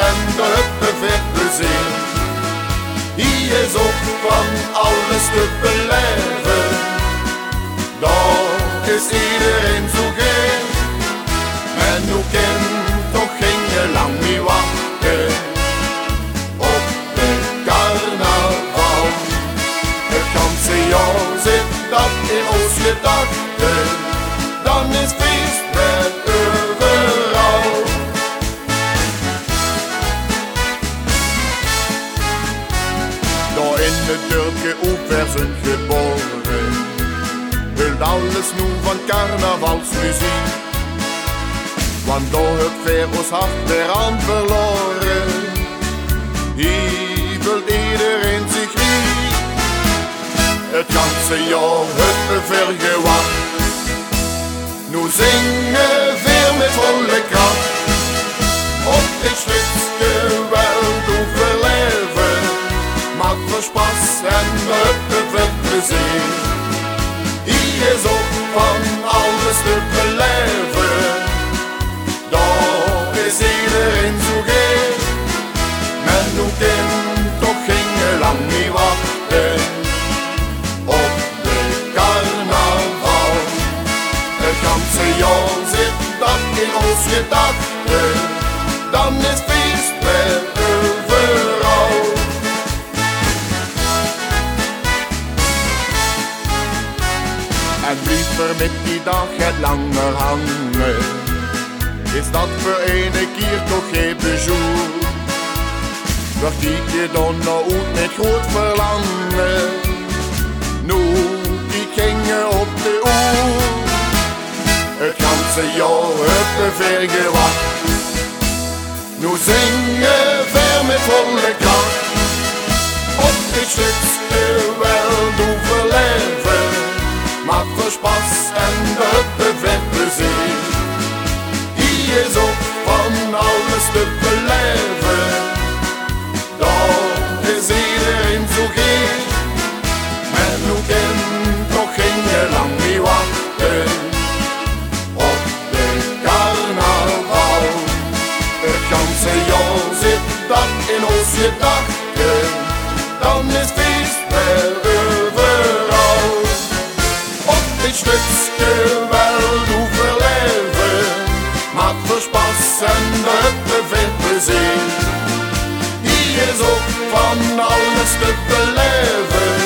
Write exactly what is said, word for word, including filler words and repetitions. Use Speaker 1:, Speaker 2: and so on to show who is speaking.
Speaker 1: en de huppevette zee. Hier is ook van alles te beleven, daar is iedereen zo gek. En nu kan toch geen je lang meer wachten op de carnaval. Het ganse jaar zit dat in ons gedachten, dan is feest met overal. Daar in het dorpje Oever zijn geboren, hult alles nu van carnavalsmuziek. Want daar heb ver ons hart weer aan verloren, hier wil iedereen zich riek. Het ganse jaar heb we ver gewacht, nu zingen weer met volle kracht. Op dit stukje wel overleven, maakt voor spas en huppevette zee. Hier is ook van alles te beleven, daar is iedereen zo gek. Men nu kan toch geen lang meer wachten op de carnaval. Het ganse jaar zit dat in ons gedachten, dan is feest met overal. En liever met die dag het langer hangen, is dat voor ene keer toch geen bezoek. Waar kijk je dan nou uit met groot verlangen, nu kijk je op de oer. Het ganse jaar heb we ver gewacht, nu zingen ver met volle kracht. Op dit stukje wel doen verleven, maakt voor spas en de huppevette zee. Hier is ook van alles te beleven, daar is iedereen zo gek. Men nu kan toch geen lang meer wachten op de carnaval. Het ganse jaar zit dat in ons gedachten, dan is feest weer overal. Op dit stukje wel overleven, maakt voor spas en de huppevette zee. Hier is ook van alles te beleven,